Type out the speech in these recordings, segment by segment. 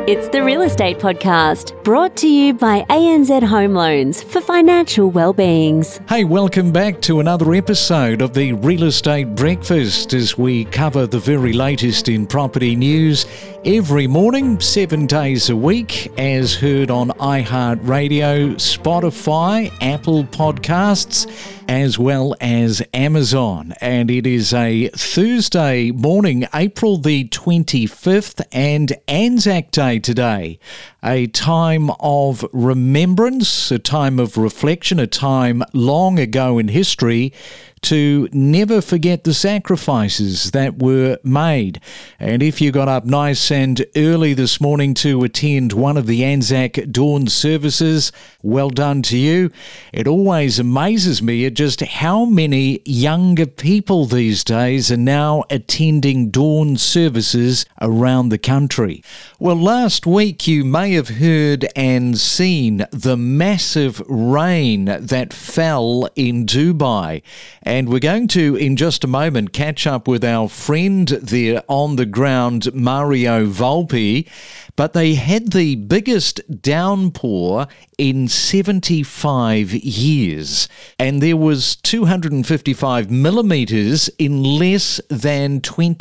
It's the Real Estate Podcast, brought to you by ANZ Home Loans for financial well-beings. Hey, welcome back to another episode of the Real Estate Breakfast as we cover the very latest in property news every morning, 7 days a week, as heard on iHeartRadio, Spotify, Apple Podcasts, as well as Amazon. And it is a Thursday morning, April the 25th, and Anzac Day today. A time of remembrance, a time of reflection, a time long ago in history to never forget the sacrifices that were made. And if you got up nice and early this morning to attend one of the Anzac dawn services, well done to you. It always amazes me at just how many younger people these days are now attending dawn services around the country. Well, last week you may have heard and seen the massive rain that fell in Dubai. And we're going to, in just a moment, catch up with our friend there on the ground, Mario Volpe. But they had the biggest downpour in 75 years. And there was 255 millimetres in less than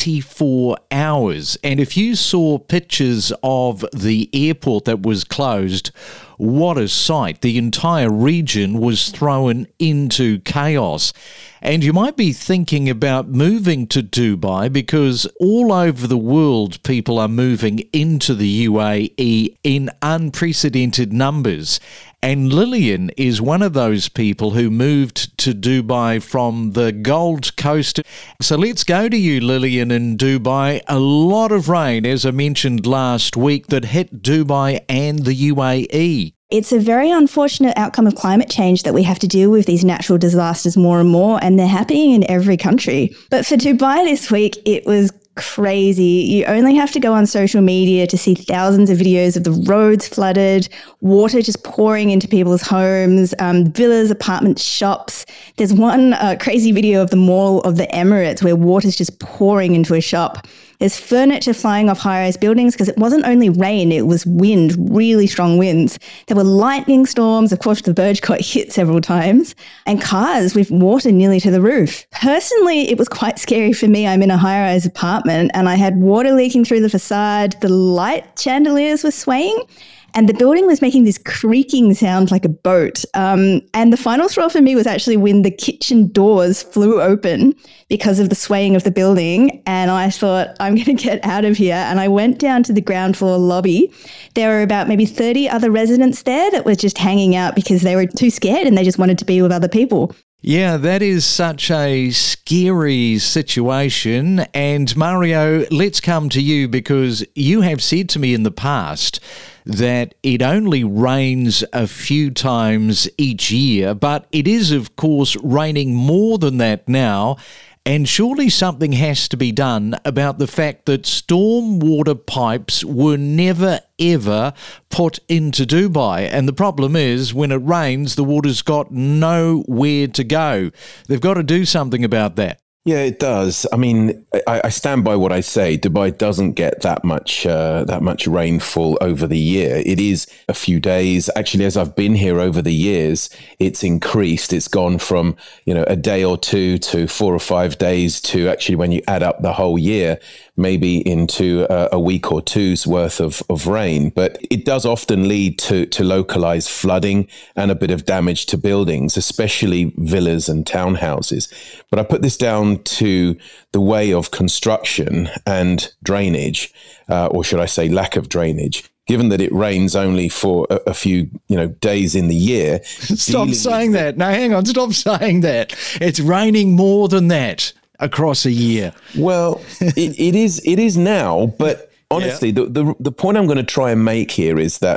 24 hours. And if you saw pictures of the airport that was closed, what a sight. The entire region was thrown into chaos. And you might be thinking about moving to Dubai because all over the world people are moving into the UAE in unprecedented numbers. And Lillian is one of those people who moved to Dubai from the Gold Coast. So let's go to you, Lillian, in Dubai. A lot of rain, as I mentioned last week, that hit Dubai and the UAE. It's a very unfortunate outcome of climate change that we have to deal with these natural disasters more and more, and they're happening in every country. But for Dubai this week, it was crazy. You only have to go on social media to see thousands of videos of the roads flooded, water just pouring into people's homes, villas, apartments, shops. There's one crazy video of the Mall of the Emirates where water's just pouring into a shop. There's furniture flying off high-rise buildings because it wasn't only rain, it was wind, really strong winds. There were lightning storms. Of course, the Burj got hit several times, and cars with water nearly to the roof. Personally, it was quite scary for me. I'm in a high-rise apartment and I had water leaking through the facade. The light chandeliers were swaying. And the building was making this creaking sound like a boat. And the final straw for me was actually when the kitchen doors flew open because of the swaying of the building. And I thought, I'm going to get out of here. And I went down to the ground floor lobby. There were about maybe 30 other residents there that were just hanging out because they were too scared and they just wanted to be with other people. Yeah, that is such a scary situation. And Mario, let's come to you because you have said to me in the past that it only rains a few times each year, but it is, of course, raining more than that now. And surely something has to be done about the fact that stormwater pipes were never, ever put into Dubai. And the problem is, when it rains, the water's got nowhere to go. They've got to do something about that. Yeah, it does. I mean, I stand by what I say. Dubai doesn't get that much rainfall over the year. It is a few days. Actually, as I've been here over the years, it's increased. It's gone from, a day or two to 4 or 5 days to actually, when you add up the whole year, maybe into a week or two's worth of rain. But it does often lead to localized flooding and a bit of damage to buildings, especially villas and townhouses. But I put this down to the way of construction and drainage, or should I say lack of drainage. Given that it rains only for a few, days in the year. Stop saying that. No, hang on. Stop saying that. It's raining more than that across a year. Well, it is now, but honestly, the point I'm going to try and make here is that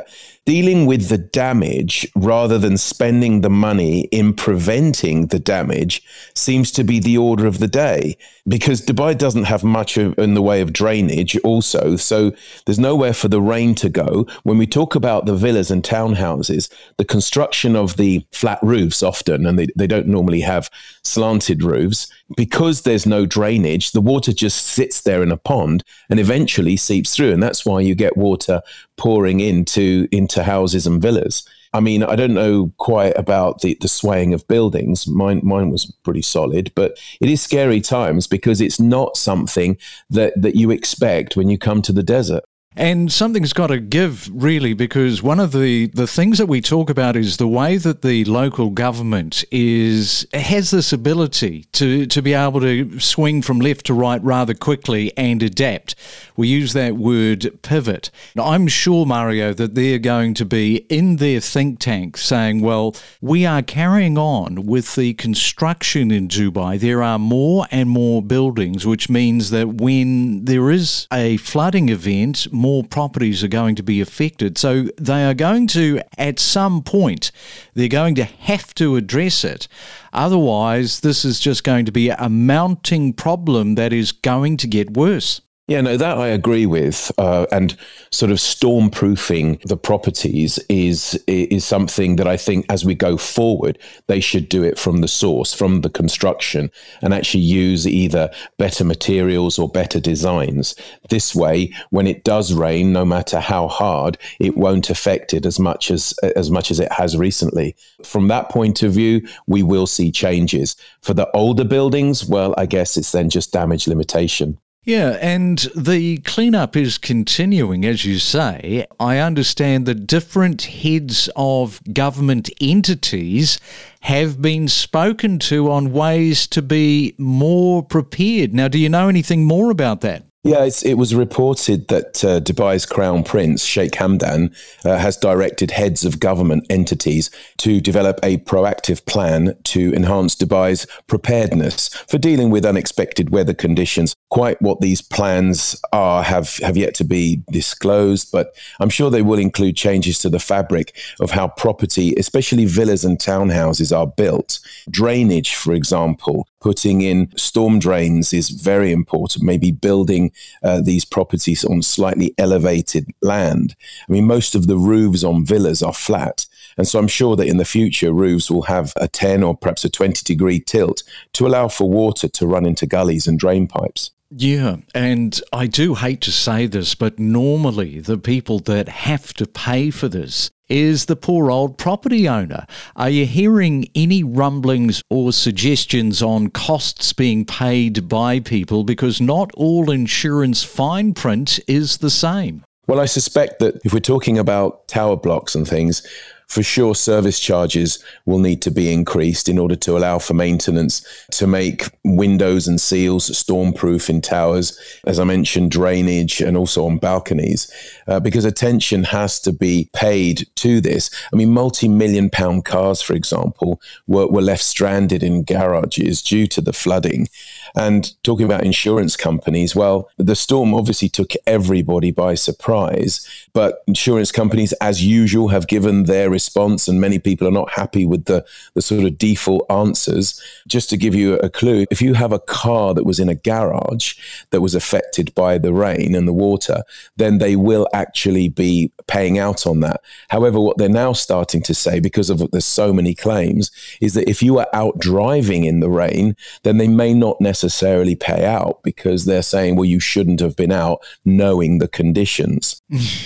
dealing with the damage rather than spending the money in preventing the damage seems to be the order of the day, because Dubai doesn't have much in the way of drainage also. So there's nowhere for the rain to go. When we talk about the villas and townhouses, the construction of the flat roofs often, and they don't normally have slanted roofs, because there's no drainage, the water just sits there in a pond and eventually seeps through. And that's why you get water pouring into houses and villas. I mean, I don't know quite about the swaying of buildings. Mine was pretty solid, but it is scary times because it's not something that you expect when you come to the desert. And something's got to give, really, because one of the things that we talk about is the way that the local government has this ability to be able to swing from left to right rather quickly and adapt. We use that word pivot. Now, I'm sure, Mario, that they're going to be in their think tank saying, well, we are carrying on with the construction in Dubai. There are more and more buildings, which means that when there is a flooding event, more properties are going to be affected. So they are going to, at some point, they're going to have to address it. Otherwise, this is just going to be a mounting problem that is going to get worse. Yeah, no, that I agree with. And sort of storm-proofing the properties is something that I think as we go forward, they should do it from the source, from the construction, and actually use either better materials or better designs. This way, when it does rain, no matter how hard, it won't affect it as much as it has recently. From that point of view, we will see changes. For the older buildings, well, I guess it's then just damage limitation. Yeah, and the cleanup is continuing, as you say. I understand that different heads of government entities have been spoken to on ways to be more prepared. Now, do you know anything more about that? Yeah, it was reported that Dubai's Crown Prince, Sheikh Hamdan, has directed heads of government entities to develop a proactive plan to enhance Dubai's preparedness for dealing with unexpected weather conditions. Quite what these plans are have yet to be disclosed, but I'm sure they will include changes to the fabric of how property, especially villas and townhouses, are built. Drainage, for example, putting in storm drains is very important, maybe building these properties on slightly elevated land. I mean, most of the roofs on villas are flat. And so I'm sure that in the future, roofs will have a 10 or perhaps a 20-degree tilt to allow for water to run into gullies and drain pipes. Yeah, and I do hate to say this, but normally the people that have to pay for this is the poor old property owner. Are you hearing any rumblings or suggestions on costs being paid by people? Because not all insurance fine print is the same. Well, I suspect that if we're talking about tower blocks and things, for sure, service charges will need to be increased in order to allow for maintenance, to make windows and seals storm-proof in towers, as I mentioned, drainage, and also on balconies, because attention has to be paid to this. I mean, multi-million-pound cars, for example, were left stranded in garages due to the flooding. And talking about insurance companies, well, the storm obviously took everybody by surprise, but insurance companies, as usual, have given their response, and many people are not happy with the sort of default answers. Just to give you a clue, if you have a car that was in a garage that was affected by the rain and the water, then they will actually be paying out on that. However, what they're now starting to say, because of there's so many claims, is that if you are out driving in the rain, then they may not necessarily pay out, because they're saying, well, you shouldn't have been out knowing the conditions.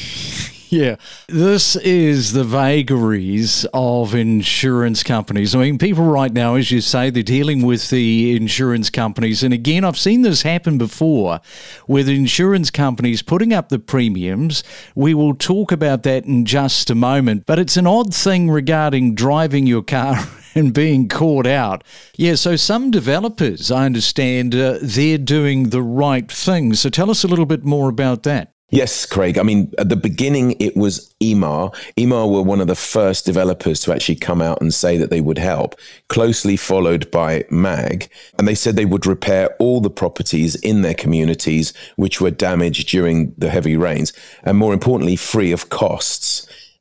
Yeah, this is the vagaries of insurance companies. I mean, people right now, as you say, they're dealing with the insurance companies. And again, I've seen this happen before with insurance companies putting up the premiums. We will talk about that in just a moment. But it's an odd thing regarding driving your car and being caught out. Yeah, so some developers, I understand, they're doing the right thing. So tell us a little bit more about that. Yes, Craig. I mean, at the beginning, it was Emaar. Emaar were one of the first developers to actually come out and say that they would help, closely followed by MAG. And they said they would repair all the properties in their communities which were damaged during the heavy rains, and more importantly, free of costs.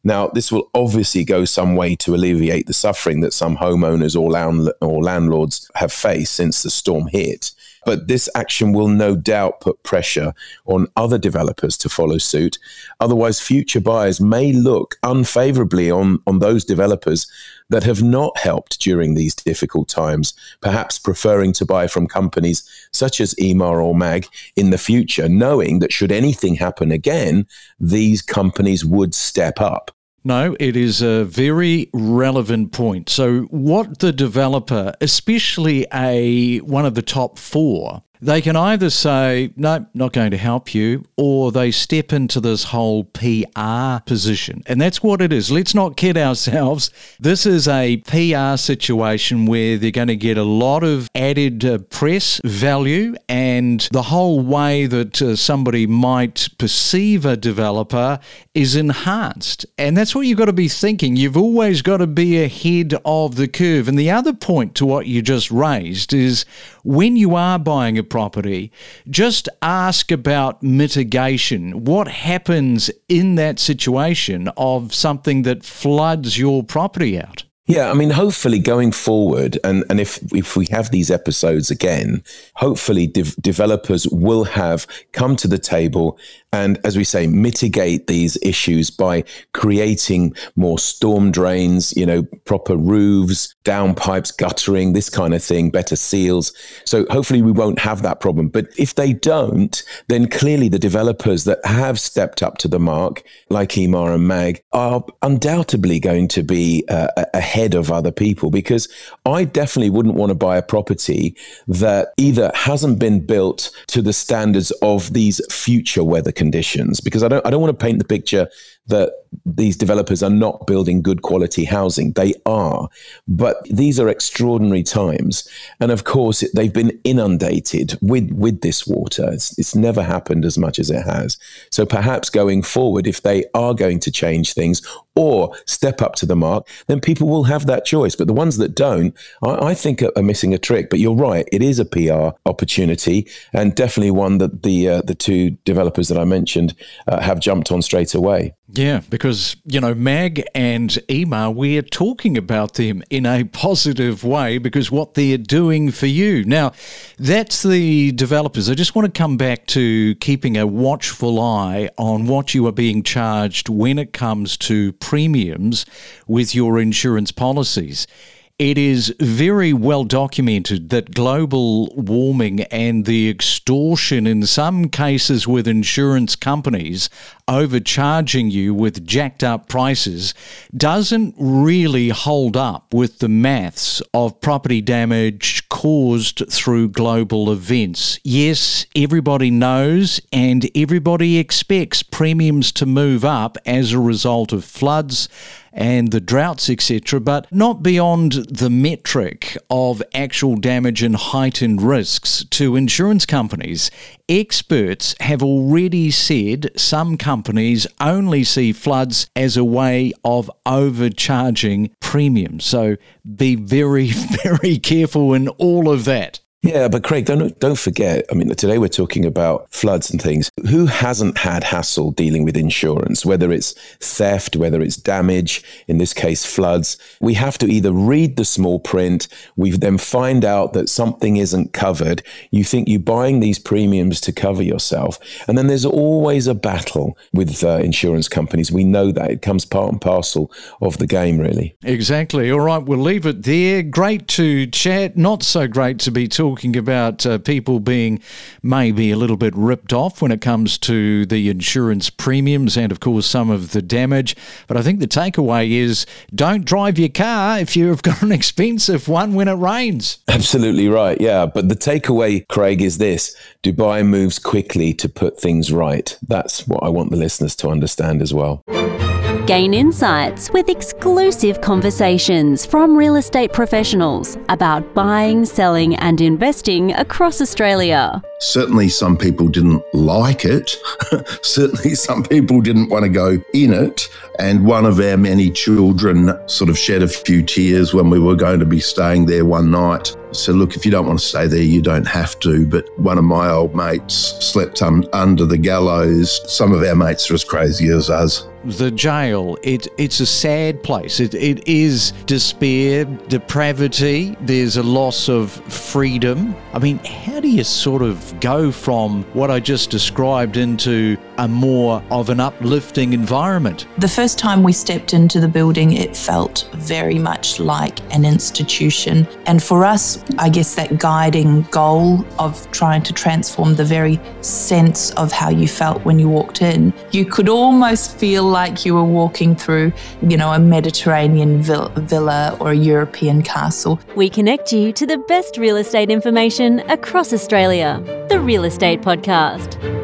Now, this will obviously go some way to alleviate the suffering that some homeowners or landlords have faced since the storm hit. But this action will no doubt put pressure on other developers to follow suit. Otherwise, future buyers may look unfavorably on those developers that have not helped during these difficult times, perhaps preferring to buy from companies such as Emaar or MAG in the future, knowing that should anything happen again, these companies would step up. No, it is a very relevant point. So what the developer, especially one of the top four, they can either say, no, not going to help you, or they step into this whole PR position. And that's what it is. Let's not kid ourselves. This is a PR situation where they're going to get a lot of added press value, and the whole way that somebody might perceive a developer is enhanced. And that's what you've got to be thinking. You've always got to be ahead of the curve. And the other point to what you just raised is when you are buying a property, just ask about mitigation. What happens in that situation of something that floods your property out? Yeah, I mean, hopefully going forward, and if we have these episodes again, hopefully developers will have come to the table and, as we say, mitigate these issues by creating more storm drains, proper roofs, downpipes, guttering, this kind of thing, better seals. So hopefully we won't have that problem. But if they don't, then clearly the developers that have stepped up to the mark, like Emaar and MAG, are undoubtedly going to be ahead of other people, because I definitely wouldn't want to buy a property that either hasn't been built to the standards of these future weather conditions, because I don't want to paint the picture that these developers are not building good quality housing. They are, but these are extraordinary times. And of course, they've been inundated with this water. It's never happened as much as it has. So perhaps going forward, if they are going to change things or step up to the mark, then people will have that choice. But the ones that don't, I think are missing a trick. But you're right, it is a PR opportunity, and definitely one that the two developers that I mentioned have jumped on straight away. Yeah, because, MAG and Emaar, we're talking about them in a positive way because what they're doing for you. Now, that's the developers. I just want to come back to keeping a watchful eye on what you are being charged when it comes to premiums with your insurance policies. It is very well documented that global warming and the extortion in some cases with insurance companies overcharging you with jacked up prices doesn't really hold up with the maths of property damage caused through global events. Yes, everybody knows and everybody expects premiums to move up as a result of floods and the droughts, etc., but not beyond the metric of actual damage and heightened risks to insurance companies. Experts have already said some companies only see floods as a way of overcharging premiums. So be very, very careful in all of that. Yeah, but Craig, don't forget, I mean, today we're talking about floods and things. Who hasn't had hassle dealing with insurance, whether it's theft, whether it's damage, in this case, floods? We have to either read the small print, we then find out that something isn't covered. You think you're buying these premiums to cover yourself. And then there's always a battle with insurance companies. We know that. It comes part and parcel of the game, really. Exactly. All right, we'll leave it there. Great to chat. Not so great to be talking about people being maybe a little bit ripped off when it comes to the insurance premiums and, of course, some of the damage. But I think the takeaway is don't drive your car if you've got an expensive one when it rains. Absolutely right, yeah. But the takeaway, Craig, is this. Dubai moves quickly to put things right. That's what I want the listeners to understand as well. Gain insights with exclusive conversations from real estate professionals about buying, selling and investing across Australia. Certainly some people didn't like it. Certainly some people didn't want to go in it. And one of our many children sort of shed a few tears when we were going to be staying there one night. So look, if you don't want to stay there, you don't have to. But one of my old mates slept under the gallows. Some of our mates are as crazy as us. The jail, it's a sad place. It is despair, depravity. There's a loss of freedom. I mean, how do you sort of go from what I just described into a more of an uplifting environment? The first time we stepped into the building, it felt very much like an institution. And for us, I guess that guiding goal of trying to transform the very sense of how you felt when you walked in, you could almost feel like you were walking through, a Mediterranean villa or a European castle. We connect you to the best real estate information across Australia. The Real Estate Podcast.